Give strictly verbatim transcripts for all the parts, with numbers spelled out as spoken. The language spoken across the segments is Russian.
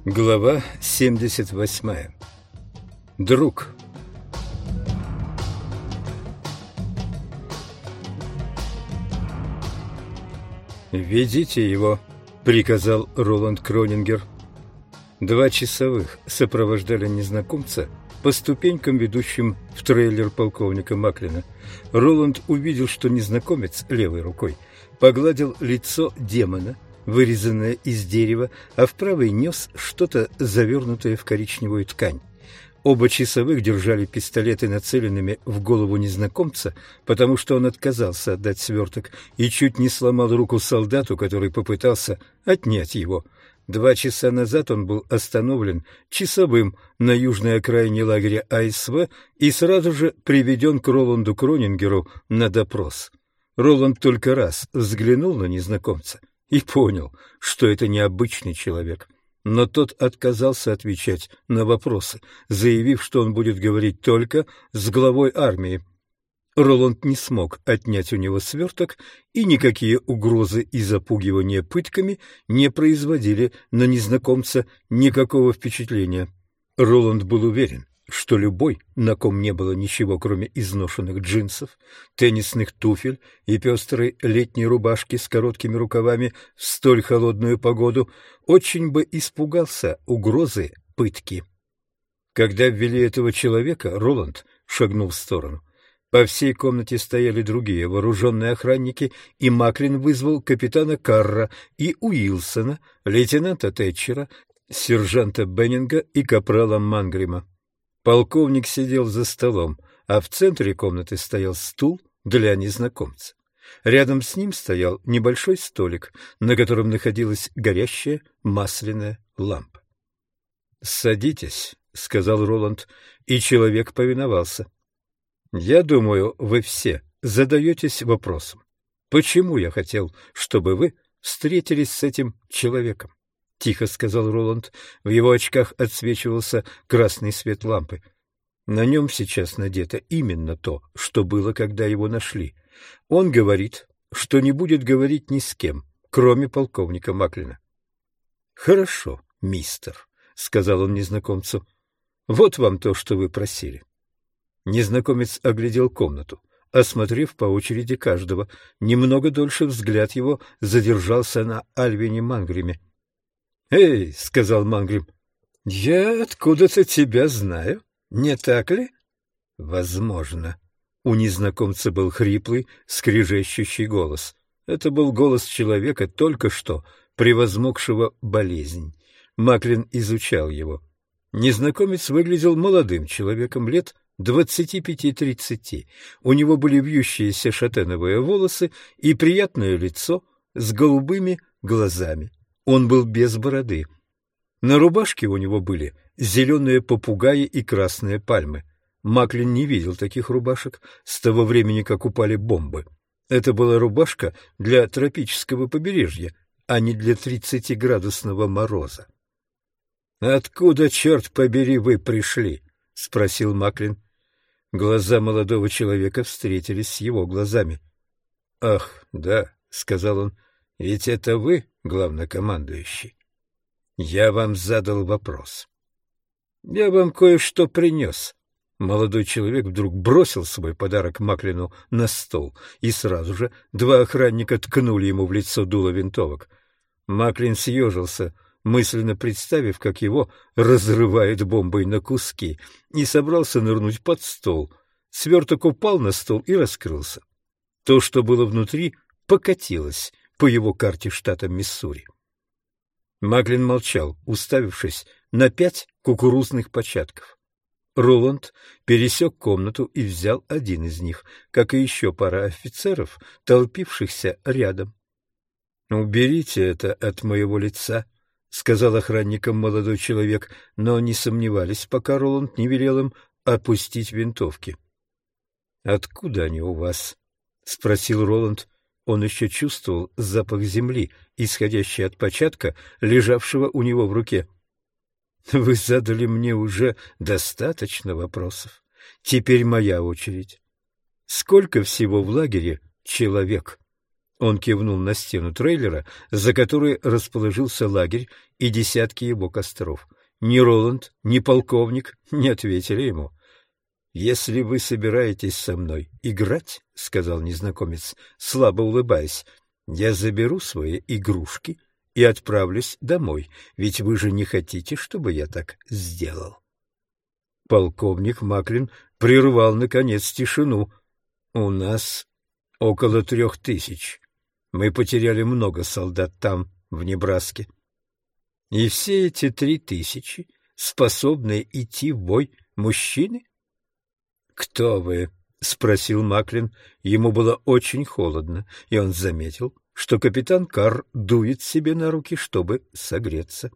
Глава семьдесят восьмая. Друг. «Ведите его», — приказал Роланд Кронингер. Два часовых сопровождали незнакомца по ступенькам, ведущим в трейлер полковника Маклина. Роланд увидел, что незнакомец левой рукой погладил лицо демона, вырезанное из дерева, а в правой нес что-то завернутое в коричневую ткань. Оба часовых держали пистолеты нацеленными в голову незнакомца, потому что он отказался отдать сверток и чуть не сломал руку солдату, который попытался отнять его. Два часа назад он был остановлен часовым на южной окраине лагеря АСВ и сразу же приведен к Роланду Кронингеру на допрос. Роланд только раз взглянул на незнакомца и понял, что это необычный человек. Но тот отказался отвечать на вопросы, заявив, что он будет говорить только с главой армии. Роланд не смог отнять у него сверток, и никакие угрозы и запугивания пытками не производили на незнакомца никакого впечатления. Роланд был уверен, что любой, на ком не было ничего, кроме изношенных джинсов, теннисных туфель и пестрой летней рубашки с короткими рукавами в столь холодную погоду, очень бы испугался угрозы пытки. Когда ввели этого человека, Роланд шагнул в сторону. По всей комнате стояли другие вооруженные охранники, и Маклин вызвал капитана Карра и Уилсона, лейтенанта Тэтчера, сержанта Беннинга и капрала Мангрима. Полковник сидел за столом, а в центре комнаты стоял стул для незнакомца. Рядом с ним стоял небольшой столик, на котором находилась горящая масляная лампа. «Садитесь», — сказал Роланд, и человек повиновался. «Я думаю, вы все задаетесь вопросом, почему я хотел, чтобы вы встретились с этим человеком?» — тихо сказал Роланд. В его очках отсвечивался красный свет лампы. На нем сейчас надето именно то, что было, когда его нашли. Он говорит, что не будет говорить ни с кем, кроме полковника Маклина. «Хорошо, мистер», — сказал он незнакомцу. «Вот вам то, что вы просили». Незнакомец оглядел комнату, осмотрев по очереди каждого. Немного дольше взгляд его задержался на Альвине Мангриме. «Эй», — сказал Мангрим, — «я откуда-то тебя знаю, не так ли?» «Возможно». У незнакомца был хриплый, скрежещущий голос. Это был голос человека, только что превозмогшего болезнь. Маклин изучал его. Незнакомец выглядел молодым человеком лет двадцати пяти-тридцати. У него были вьющиеся шатеновые волосы и приятное лицо с голубыми глазами. Он был без бороды. На рубашке у него были зеленые попугаи и красные пальмы. Маклин не видел таких рубашек с того времени, как упали бомбы. Это была рубашка для тропического побережья, а не для тридцатиградусного мороза. «Откуда, черт побери, вы пришли?» — спросил Маклин. Глаза молодого человека встретились с его глазами. «Ах, да», — сказал он, — «ведь это вы, главнокомандующий? Я вам задал вопрос. Я вам кое-что принес». Молодой человек вдруг бросил свой подарок Маклину на стол, и сразу же два охранника ткнули ему в лицо дуло винтовок. Маклин съежился, мысленно представив, как его разрывает бомбой на куски, и собрался нырнуть под стол. Сверток упал на стол и раскрылся. То, что было внутри, покатилось по его карте штата Миссури. Маклин молчал, уставившись на пять кукурузных початков. Роланд пересек комнату и взял один из них, как и еще пара офицеров, толпившихся рядом. «Уберите это от моего лица», — сказал охранникам молодой человек, но не сомневались, пока Роланд не велел им опустить винтовки. «Откуда они у вас?» — спросил Роланд. Он еще чувствовал запах земли, исходящий от початка, лежавшего у него в руке. «Вы задали мне уже достаточно вопросов. Теперь моя очередь. Сколько всего в лагере человек?» Он кивнул на стену трейлера, за которой расположился лагерь и десятки его костров. Ни Роланд, ни полковник не ответили ему. «Если вы собираетесь со мной играть, — сказал незнакомец, слабо улыбаясь, — я заберу свои игрушки и отправлюсь домой, ведь вы же не хотите, чтобы я так сделал». Полковник Маклин прервал, наконец, тишину. «У нас около трех тысяч. Мы потеряли много солдат там, в Небраске. И все эти три тысячи способны идти в бой мужчины?» «Кто вы?» — спросил Маклин. Ему было очень холодно, и он заметил, что капитан Карр дует себе на руки, чтобы согреться.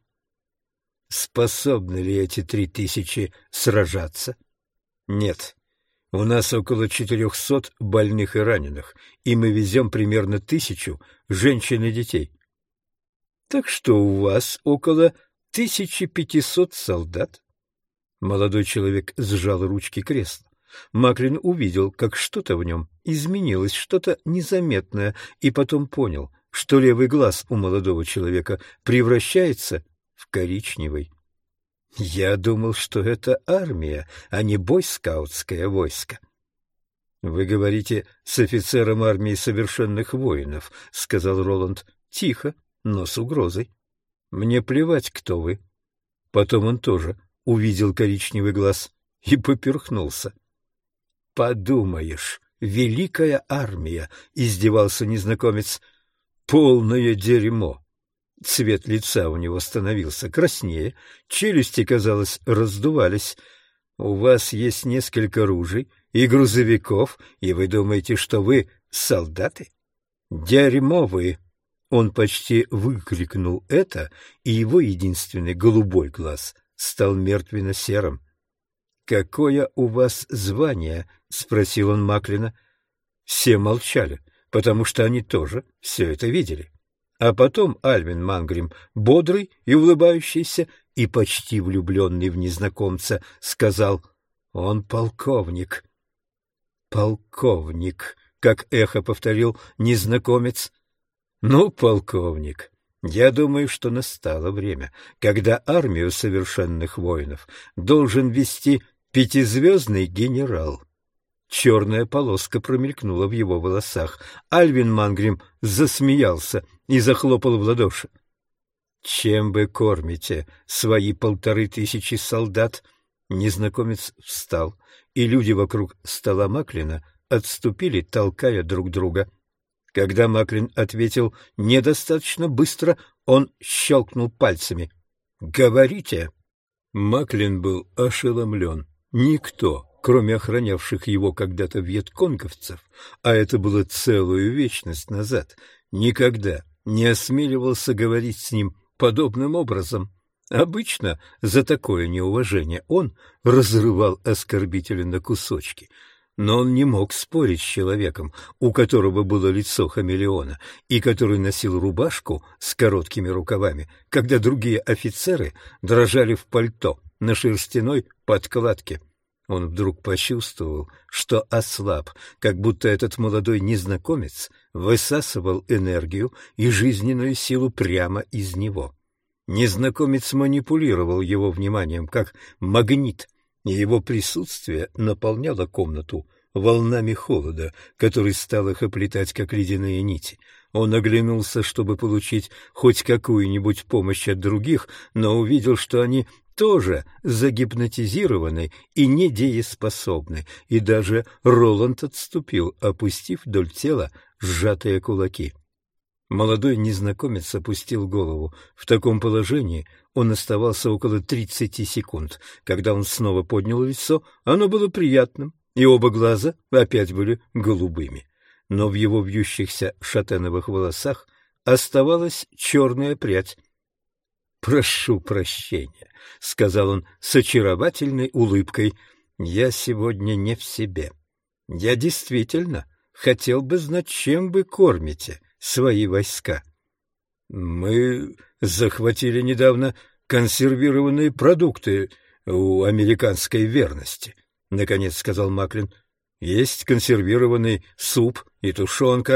«Способны ли эти три тысячи сражаться?» «Нет. У нас около четырехсот больных и раненых, и мы везем примерно тысячу женщин и детей. Так что у вас около тысячи пятисот солдат?» Молодой человек сжал ручки кресла. Маклин увидел, как что-то в нем изменилось, что-то незаметное, и потом понял, что левый глаз у молодого человека превращается в коричневый. «Я думал, что это армия, а не бойскаутское войско». «Вы говорите с офицером армии совершенных воинов», — сказал Роланд, тихо, но с угрозой. «Мне плевать, кто вы». Потом он тоже увидел коричневый глаз и поперхнулся. «Подумаешь, великая армия!» — издевался незнакомец. «Полное дерьмо!» Цвет лица у него становился краснее, челюсти, казалось, раздувались. «У вас есть несколько ружей и грузовиков, и вы думаете, что вы солдаты? Дерьмо вы!» Он почти выкрикнул это, и его единственный голубой глаз стал мертвенно-серым. «Какое у вас звание?» — спросил он Маклина. Все молчали, потому что они тоже все это видели. А потом Альвин Мангрим, бодрый и улыбающийся, и почти влюбленный в незнакомца, сказал: «Он полковник». «Полковник», — как эхо повторил незнакомец. «Ну, полковник, я думаю, что настало время, когда армию совершенных воинов должен вести пятизвездный генерал». Черная полоска промелькнула в его волосах. Альвин Мангрим засмеялся и захлопал в ладоши. «Чем вы кормите свои полторы тысячи солдат?» Незнакомец встал, и люди вокруг стола Маклина отступили, толкая друг друга. Когда Маклин ответил недостаточно быстро, он щелкнул пальцами. «Говорите!» Маклин был ошеломлен. Никто, кроме охранявших его когда-то вьетконговцев, а это было целую вечность назад, никогда не осмеливался говорить с ним подобным образом. Обычно за такое неуважение он разрывал оскорбителя на кусочки, но он не мог спорить с человеком, у которого было лицо хамелеона и который носил рубашку с короткими рукавами, когда другие офицеры дрожали в пальто на шерстяной подкладке. Он вдруг почувствовал, что ослаб, как будто этот молодой незнакомец высасывал энергию и жизненную силу прямо из него. Незнакомец манипулировал его вниманием, как магнит, и его присутствие наполняло комнату волнами холода, который стал их оплетать, как ледяные нити. Он оглянулся, чтобы получить хоть какую-нибудь помощь от других, но увидел, что они тоже загипнотизированы и недееспособны, и даже Роланд отступил, опустив вдоль тела сжатые кулаки. Молодой незнакомец опустил голову. В таком положении он оставался около тридцати секунд. Когда он снова поднял лицо, оно было приятным, и оба глаза опять были голубыми. Но в его вьющихся шатеновых волосах оставалась черная прядь. «Прошу прощения», — сказал он с очаровательной улыбкой, — «я сегодня не в себе. Я действительно хотел бы знать, чем вы кормите свои войска». «Мы захватили недавно консервированные продукты у американской верности», — наконец сказал Маклин. «Есть консервированный суп и тушенка.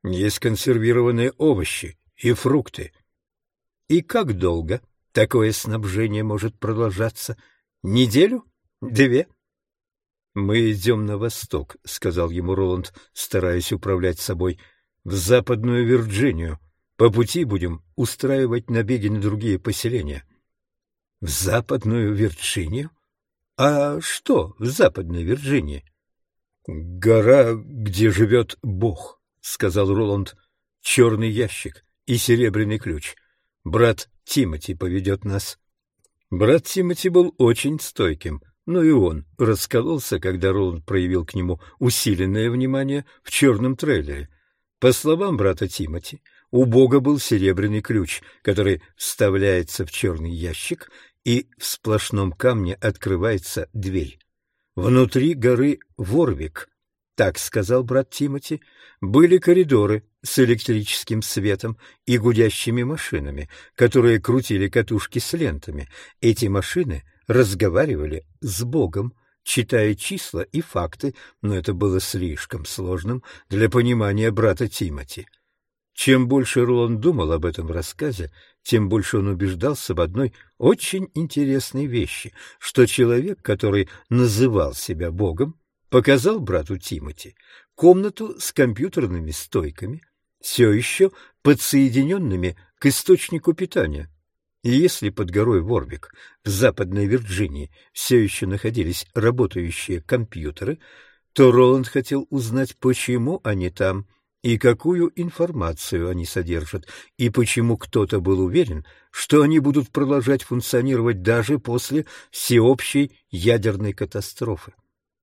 Есть консервированные овощи и фрукты. И как долго такое снабжение может продолжаться? Неделю? Две? Мы идем на восток, — сказал ему Роланд, стараясь управлять собой, — в Западную Вирджинию. По пути будем устраивать набеги на другие поселения. В Западную Вирджинию? А что в Западной Вирджинии? Гора, где живет Бог, — сказал Роланд. Черный ящик и серебряный ключ. Брат Тимоти поведет нас. Брат Тимоти был очень стойким, но и он раскололся, когда Роланд проявил к нему усиленное внимание в черном трейлере. По словам брата Тимоти, у Бога был серебряный ключ, который вставляется в черный ящик, и в сплошном камне открывается дверь. Внутри горы Ворвик, так сказал брат Тимоти, были коридоры с электрическим светом и гудящими машинами, которые крутили катушки с лентами. Эти машины разговаривали с Богом, читая числа и факты, но это было слишком сложным для понимания брата Тимоти. Чем больше Роланд думал об этом рассказе, тем больше он убеждался в одной очень интересной вещи, что человек, который называл себя Богом, показал брату Тимоти комнату с компьютерными стойками, все еще подсоединенными к источнику питания. И если под горой Ворвик в Западной Вирджинии все еще находились работающие компьютеры, то Роланд хотел узнать, почему они там и какую информацию они содержат, и почему кто-то был уверен, что они будут продолжать функционировать даже после всеобщей ядерной катастрофы.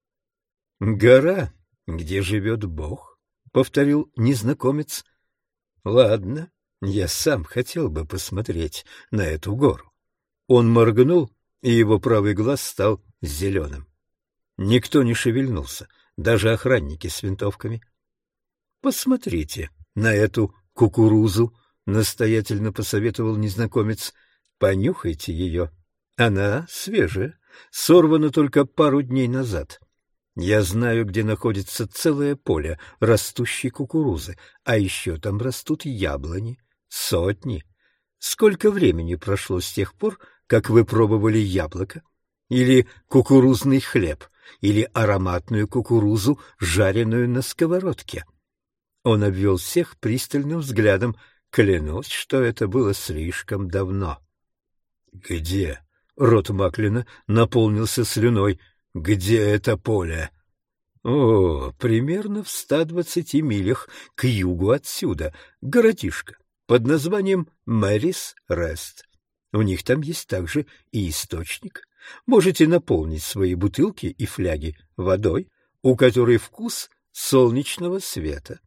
«Гора, где живет Бог», — повторил незнакомец. «Ладно, я сам хотел бы посмотреть на эту гору». Он моргнул, и его правый глаз стал зеленым. Никто не шевельнулся, даже охранники с винтовками. «Посмотрите на эту кукурузу», — настоятельно посоветовал незнакомец. «Понюхайте ее. Она свежая, сорвана только пару дней назад. Я знаю, где находится целое поле растущей кукурузы, а еще там растут яблони. Сотни. Сколько времени прошло с тех пор, как вы пробовали яблоко? Или кукурузный хлеб? Или ароматную кукурузу, жареную на сковородке?» Он обвел всех пристальным взглядом. Клянусь, что это было слишком давно. «Где?» — рот Маклина наполнился слюной. «Где это поле?» «О, примерно в ста двадцати милях к югу отсюда, городишко под названием Мэрис Рест. У них там есть также и источник. Можете наполнить свои бутылки и фляги водой, у которой вкус солнечного света».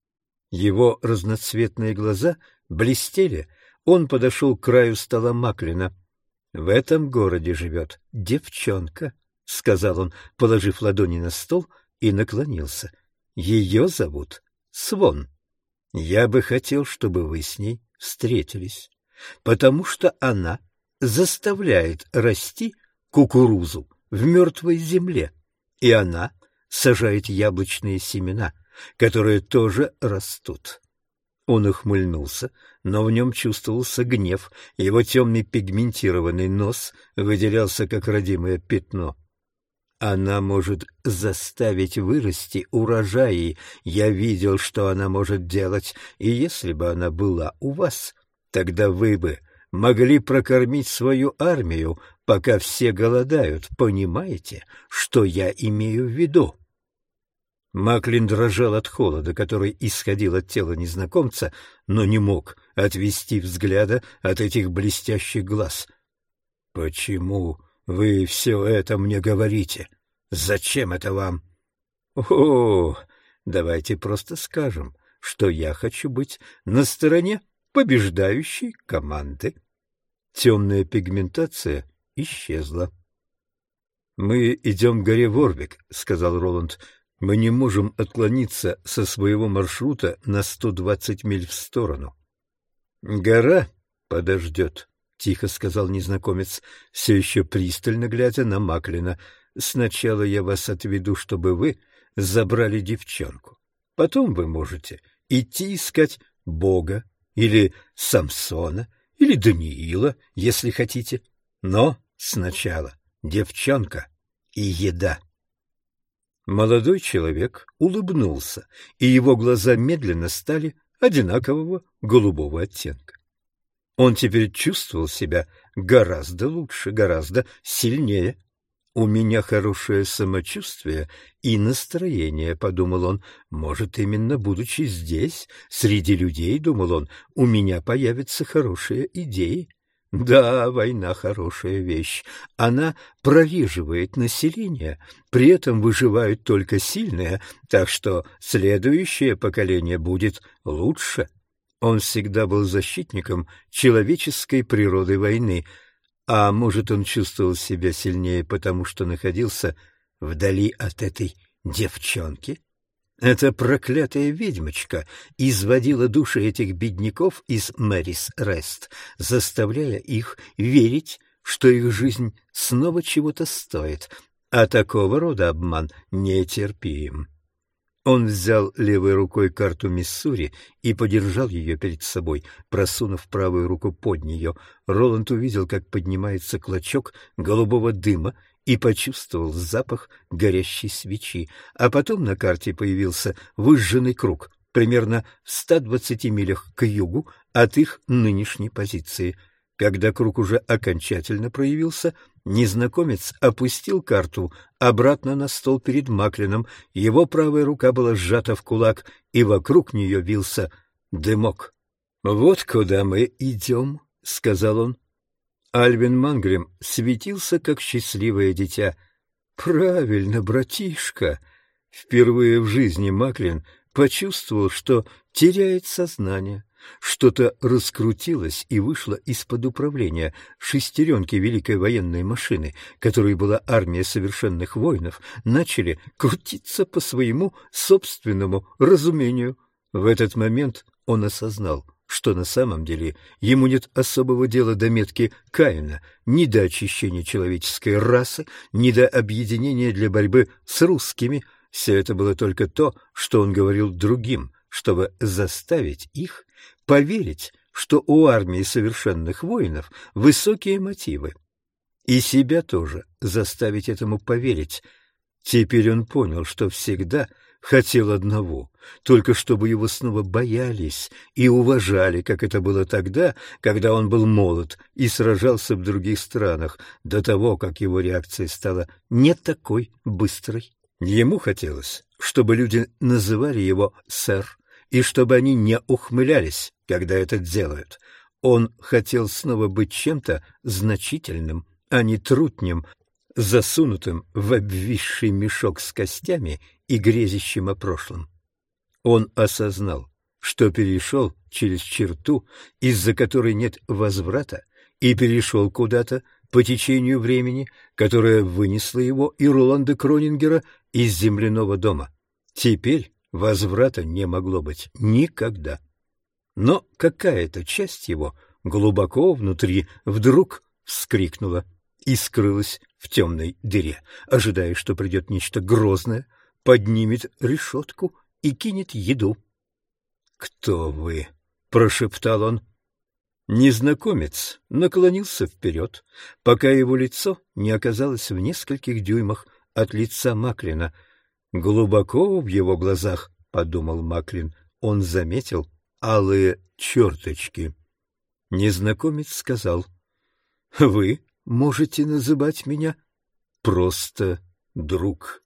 Его разноцветные глаза блестели. Он подошел к краю стола Маклина. «В этом городе живет девчонка», — сказал он, положив ладони на стол, и наклонился. «Ее зовут Свон. Я бы хотел, чтобы вы с ней встретились, потому что она заставляет расти кукурузу в мертвой земле, и она сажает яблочные семена, которые тоже растут». Он ухмыльнулся, но в нем чувствовался гнев, его темный пигментированный нос выделялся, как родимое пятно. «Она может заставить вырасти урожаи. Я видел, что она может делать, и если бы она была у вас, тогда вы бы могли прокормить свою армию, пока все голодают. Понимаете, что я имею в виду?» Маклин дрожал от холода, который исходил от тела незнакомца, но не мог отвести взгляда от этих блестящих глаз. «Почему вы все это мне говорите? Зачем это вам?» «О, давайте просто скажем, что я хочу быть на стороне побеждающей команды». Темная пигментация исчезла. «Мы идем к горе Ворвик», — сказал Роланд. «Мы не можем отклониться со своего маршрута на сто двадцать миль в сторону». «Гора подождет», — тихо сказал незнакомец, все еще пристально глядя на Маклина. «Сначала я вас отведу, чтобы вы забрали девчонку. Потом вы можете идти искать Бога или Самсона или Даниила, если хотите. Но сначала девчонка и еда. Молодой человек улыбнулся, и его глаза медленно стали одинакового голубого оттенка. Он теперь чувствовал себя гораздо лучше, гораздо сильнее. «У меня хорошее самочувствие и настроение», — подумал он. «Может, именно будучи здесь, среди людей, — думал он, — у меня появятся хорошие идеи». Да, война — хорошая вещь. Она прореживает население, при этом выживают только сильные, так что следующее поколение будет лучше. Он всегда был защитником человеческой природы войны. А может, он чувствовал себя сильнее, потому что находился вдали от этой девчонки? Эта проклятая ведьмочка изводила души этих бедняков из Мэрис Рест, заставляя их верить, что их жизнь снова чего-то стоит, а такого рода обман нетерпим. Он взял левой рукой карту Миссури и подержал ее перед собой, просунув правую руку под нее. Роланд увидел, как поднимается клочок голубого дыма, и почувствовал запах горящей свечи, а потом на карте появился выжженный круг, примерно в ста двадцати милях к югу от их нынешней позиции. Когда круг уже окончательно проявился, незнакомец опустил карту обратно на стол перед Маклином, его правая рука была сжата в кулак, и вокруг нее вился дымок. «Вот куда мы идем», — сказал он. Альвин Мангрим светился, как счастливое дитя. «Правильно, братишка!» Впервые в жизни Маклин почувствовал, что теряет сознание. Что-то раскрутилось и вышло из-под управления шестеренки великой военной машины, которой была армия совершенных воинов, начали крутиться по своему собственному разумению. В этот момент он осознал, что на самом деле ему нет особого дела до метки Каина, ни до очищения человеческой расы, ни до объединения для борьбы с русскими. Все это было только то, что он говорил другим, чтобы заставить их поверить, что у армии совершенных воинов высокие мотивы. И себя тоже заставить этому поверить. Теперь он понял, что всегда хотел одного, только чтобы его снова боялись и уважали, как это было тогда, когда он был молод и сражался в других странах, до того, как его реакция стала не такой быстрой. Ему хотелось, чтобы люди называли его «сэр», и чтобы они не ухмылялись, когда это делают. Он хотел снова быть чем-то значительным, а не трутнем, засунутым в обвисший мешок с костями и грезящим о прошлом. Он осознал, что перешел через черту, из-за которой нет возврата, и перешел куда-то по течению времени, которое вынесло его и Роланда Кронингера из земляного дома. Теперь возврата не могло быть никогда. Но какая-то часть его глубоко внутри вдруг вскрикнула и скрылась в темной дыре, ожидая, что придет нечто грозное, поднимет решетку и кинет еду. «Кто вы?» — прошептал он. Незнакомец наклонился вперед, пока его лицо не оказалось в нескольких дюймах от лица Маклина. Глубоко в его глазах, — подумал Маклин, — он заметил алые черточки. Незнакомец сказал: — Вы можете называть меня просто друг.